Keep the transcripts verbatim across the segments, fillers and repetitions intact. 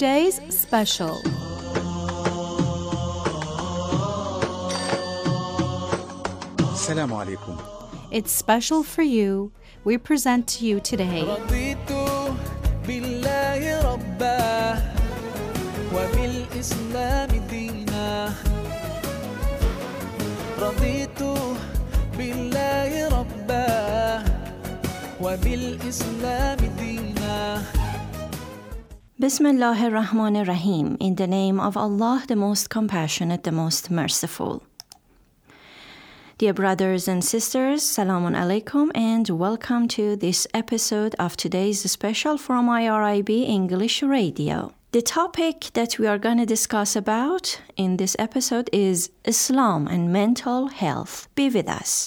today's special. Assalamu alaikum. It's special for you. We present to you today Bismillah ar-Rahman ar-Rahim. In the name of Allah, the most compassionate, the most merciful. Dear brothers and sisters, Salamun Alaikum and welcome to this episode of today's special from I R I B English Radio. The topic that we are going to discuss about in this episode is Islam and mental health. Be with us.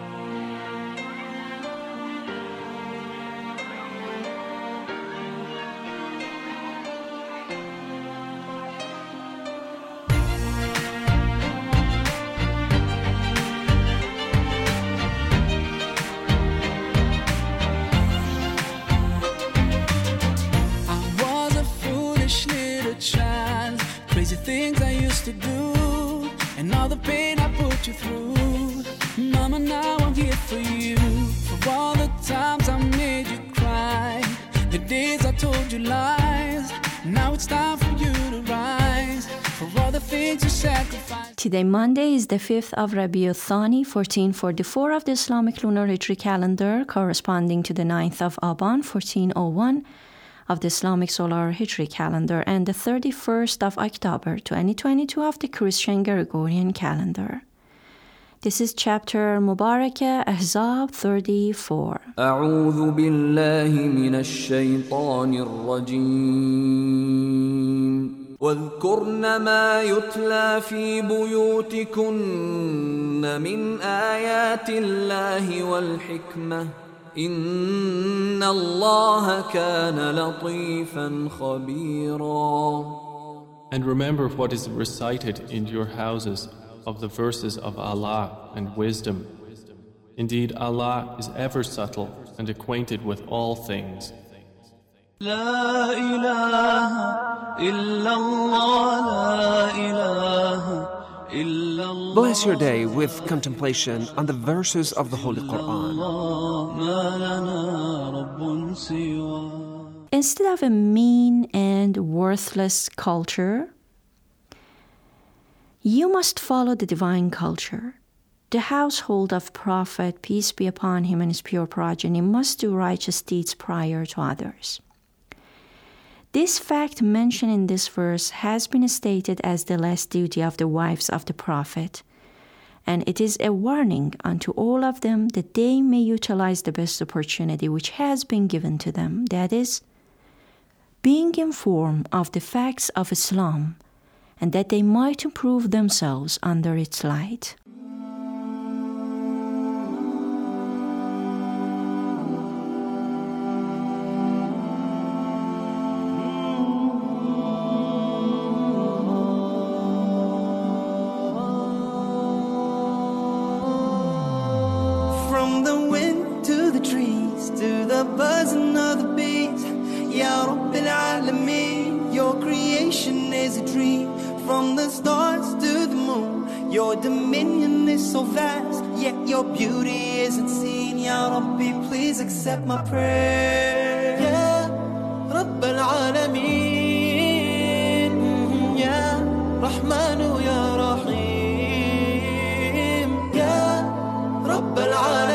Things I used to do, and all the pain I put you through. Mama, now I'm here for you. For all the times I made you cry, the days I told you lies. Now it's time for you to rise, for all the things you sacrificed. Today, Monday, is the fifth of Rabiul Thani, fourteen forty-four of the Islamic lunar Hijri calendar, corresponding to the ninth of Aban, fourteen oh one. Of the Islamic solar Hijri calendar, and the thirty-first of October, twenty twenty-two of the Christian Gregorian calendar. This is chapter Mubarakah Ahzab thirty-four. أعوذ بالله من الشيطان الرجيم واذكرن ما يتلى في بيوتكن من آيات الله والحكمة إن الله كان لطيفا خبيرا. And remember what is recited in your houses of the verses of Allah and wisdom. Indeed, Allah is ever subtle and acquainted with all things. لا إله إلا الله لا إله Bless your day with contemplation on the verses of the Holy Quran. Instead of a mean and worthless culture, you must follow the divine culture. The household of Prophet, peace be upon him and his pure progeny, must do righteous deeds prior to others. This fact mentioned in this verse has been stated as the last duty of the wives of the Prophet, and it is a warning unto all of them that they may utilize the best opportunity which has been given to them, that is, being informed of the facts of Islam, and that they might improve themselves under its light. From the wind to the trees, to the buzzing of the bees, Ya Rabbil Alameen, your creation is a dream. From the stars to the moon, your dominion is so vast, yet your beauty isn't seen. Ya Rabbi, please accept my prayer. Ya Rabbil Alameen, Ya Rahmanu Ya Rahim, Ya Rabbil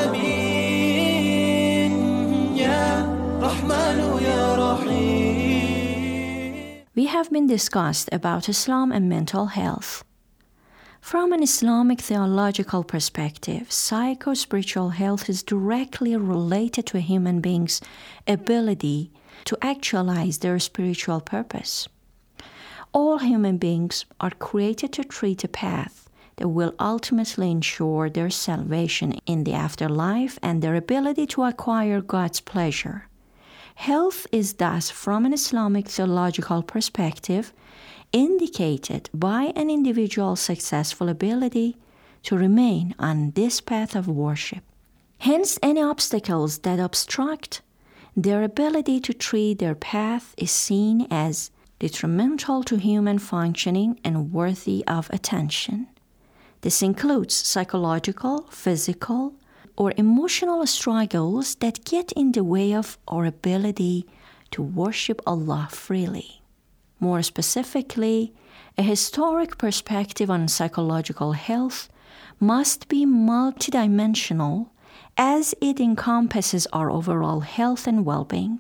Alameen, Ya Rahmanu Ya Rahim. We have been discussed about Islam and mental health. From an Islamic theological perspective, psycho-spiritual health is directly related to a human being's ability to actualize their spiritual purpose. All human beings are created to treat a path that will ultimately ensure their salvation in the afterlife and their ability to acquire God's pleasure. Health is thus, from an Islamic theological perspective, indicated by an individual's successful ability to remain on this path of worship. Hence, any obstacles that obstruct their ability to tread their path is seen as detrimental to human functioning and worthy of attention. This includes psychological, physical, or emotional struggles that get in the way of our ability to worship Allah freely. More specifically, a historic perspective on psychological health must be multidimensional as it encompasses our overall health and well-being.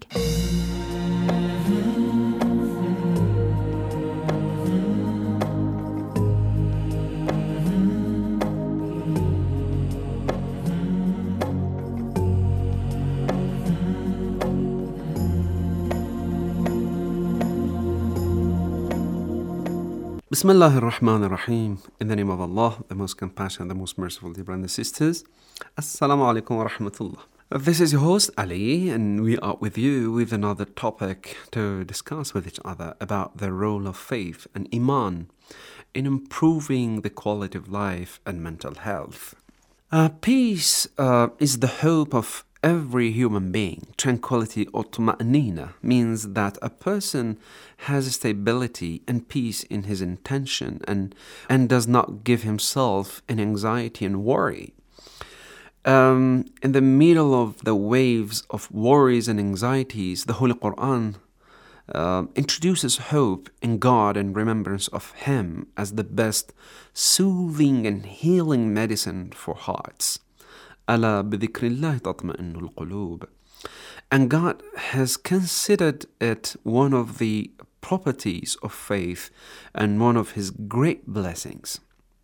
Bismillah ar-Rahman ar-Rahim. In the name of Allah, the most compassionate, the most merciful, dear brothers and sisters. Assalamu alaikum wa rahmatullah. This is your host Ali, and we are with you with another topic to discuss with each other about the role of faith and Iman in improving the quality of life and mental health. Uh, peace uh, is the hope of every human being. Tranquility or tuma'nina means that a person has stability and peace in his intention and, and does not give himself in anxiety and worry. Um, in the middle of the waves of worries and anxieties, the Holy Quran uh, introduces hope in God and remembrance of Him as the best soothing and healing medicine for hearts. ألا بذكر الله تطمئن القلوب. And God has considered it one of the properties of faith and one of His great blessings.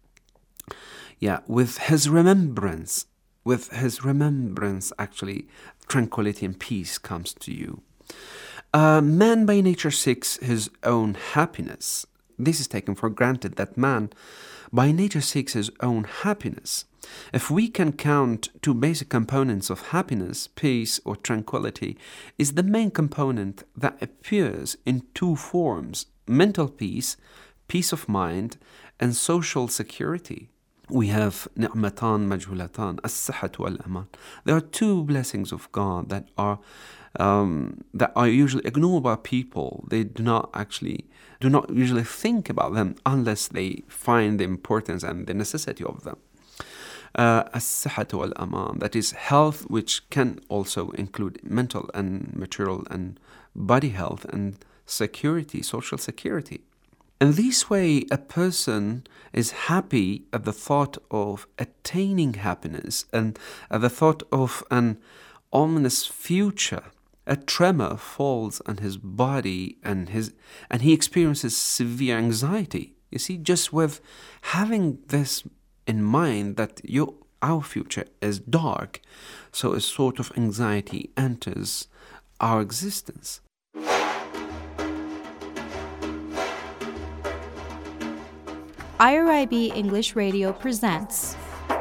Yeah, with His remembrance, with His remembrance, actually, tranquility and peace comes to you. Uh, man by nature seeks his own happiness. This is taken for granted that man by nature seeks his own happiness. If we can count two basic components of happiness, peace or tranquility is the main component that appears in two forms: mental peace, peace of mind, and social security. We have ni'matan majhulatan, as-sihhat wal-aman. There are two blessings of God that are um, that are usually ignored by people. They do not actually do not usually think about them unless they find the importance and the necessity of them. Uh, as-sihhat wal-aman, that is health, which can also include mental and material and body health, and security, social security. In this way, a person is happy at the thought of attaining happiness and at the thought of an ominous future. A tremor falls on his body and his and he experiences severe anxiety. You see, just with having this in mind that your our future is dark, so a sort of anxiety enters our existence. I R I B English Radio presents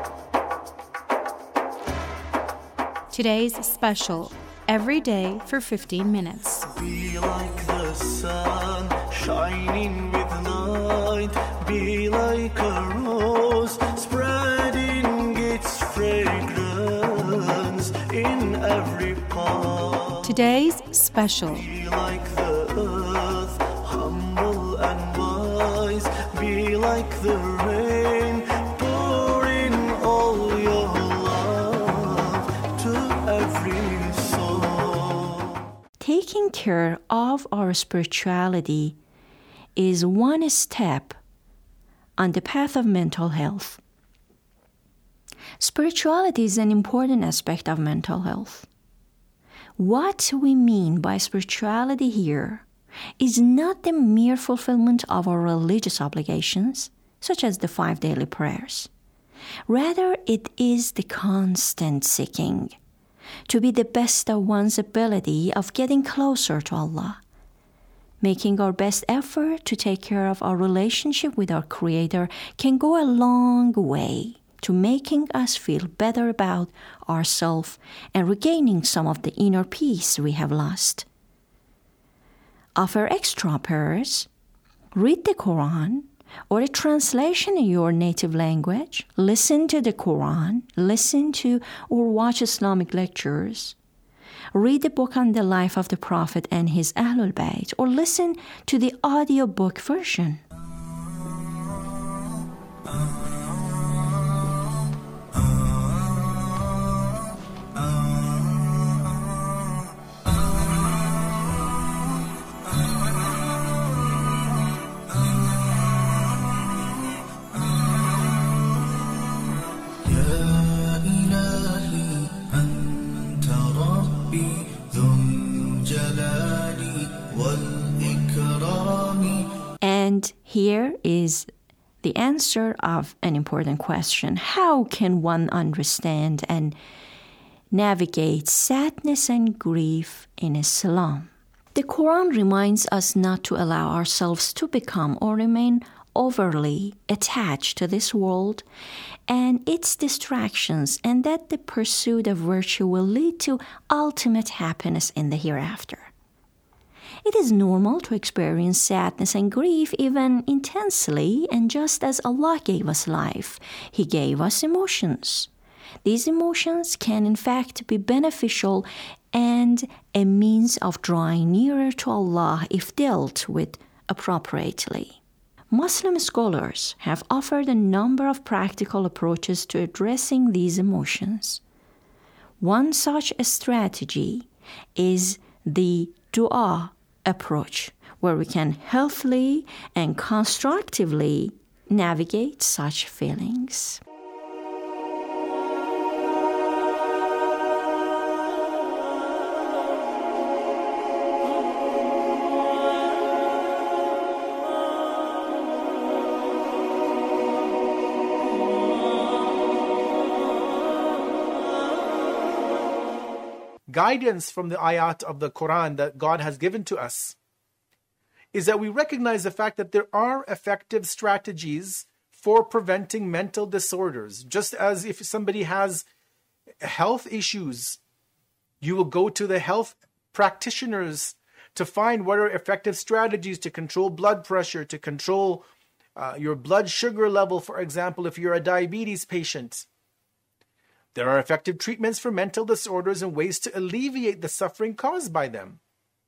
today's special, Every Day for fifteen minutes. Be like the sun, shining with light. Be like a rose, spreading its fragrance in every part. Today's special. Be like the earth, humble and wise. Be like the rain, pour in all your love to every soul. Taking care of our spirituality is one step on the path of mental health. Spirituality is an important aspect of mental health. What we mean by spirituality here is not the mere fulfillment of our religious obligations, such as the five daily prayers. Rather, it is the constant seeking to be the best of one's ability of getting closer to Allah, making our best effort to take care of our relationship with our Creator can go a long way to making us feel better about ourselves and regaining some of the inner peace we have lost. Offer extra prayers, read the Quran or a translation in your native language, listen to the Quran, listen to or watch Islamic lectures, read the book on the life of the Prophet and his Ahlul Bayt, or listen to the audiobook version. And here is the answer of an important question. How can one understand and navigate sadness and grief in Islam? The Quran reminds us not to allow ourselves to become or remain overly attached to this world and its distractions, and that the pursuit of virtue will lead to ultimate happiness in the hereafter. It is normal to experience sadness and grief even intensely, and just as Allah gave us life, He gave us emotions. These emotions can in fact be beneficial and a means of drawing nearer to Allah if dealt with appropriately. Muslim scholars have offered a number of practical approaches to addressing these emotions. One such strategy is the dua approach, where we can healthily and constructively navigate such feelings. Guidance from the ayat of the Quran that God has given to us is that we recognize the fact that there are effective strategies for preventing mental disorders. Just as if somebody has health issues, you will go to the health practitioners to find what are effective strategies to control blood pressure, to control uh, your blood sugar level, for example, if you're a diabetes patient. There are effective treatments for mental disorders and ways to alleviate the suffering caused by them.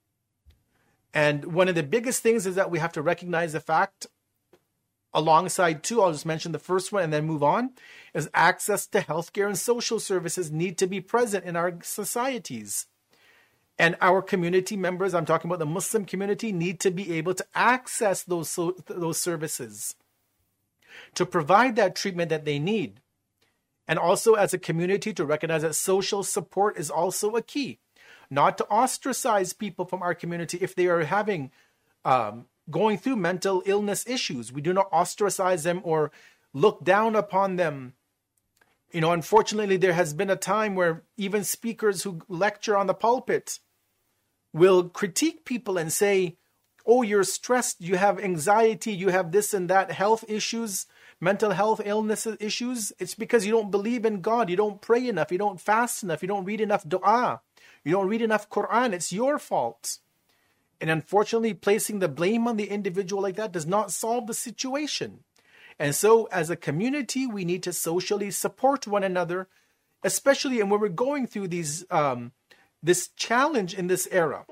And one of the biggest things is that we have to recognize the fact, alongside two, I'll just mention the first one and then move on, is access to healthcare and social services need to be present in our societies. And our community members, I'm talking about the Muslim community, need to be able to access those, so, those services to provide that treatment that they need. And also as a community to recognize that social support is also a key. Not to ostracize people from our community if they are having, um, going through mental illness issues. We do not ostracize them or look down upon them. You know, unfortunately, there has been a time where even speakers who lecture on the pulpit will critique people and say, oh, you're stressed, you have anxiety, you have this and that, health issues, mental health illness issues. It's because you don't believe in God. You don't pray enough. You don't fast enough. You don't read enough dua. You don't read enough Quran. It's your fault. And unfortunately, placing the blame on the individual like that does not solve the situation. And so as a community, we need to socially support one another, especially when we're going through these um, this challenge in this era.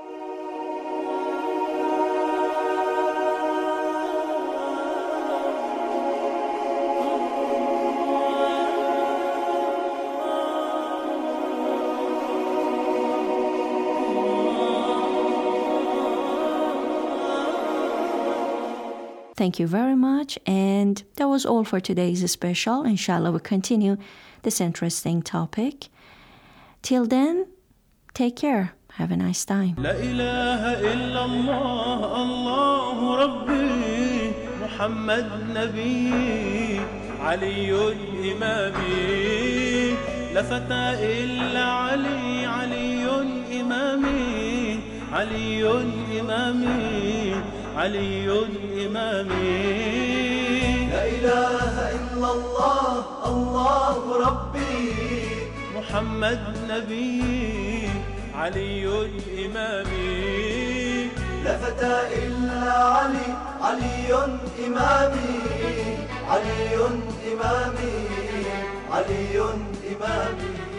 Thank you very much. And that was all for today's special. Inshallah, we'll continue this interesting topic. Till then, take care. Have a nice time. لا إله إلا الله الله ربي محمد نبي علي إمامي لفت إلا علي علي إمامي علي إمامي علي إمامي لا إله إلا الله الله ربي محمد نبي علي إمامي لفت إلا علي علي إمامي علي إمامي علي إمامي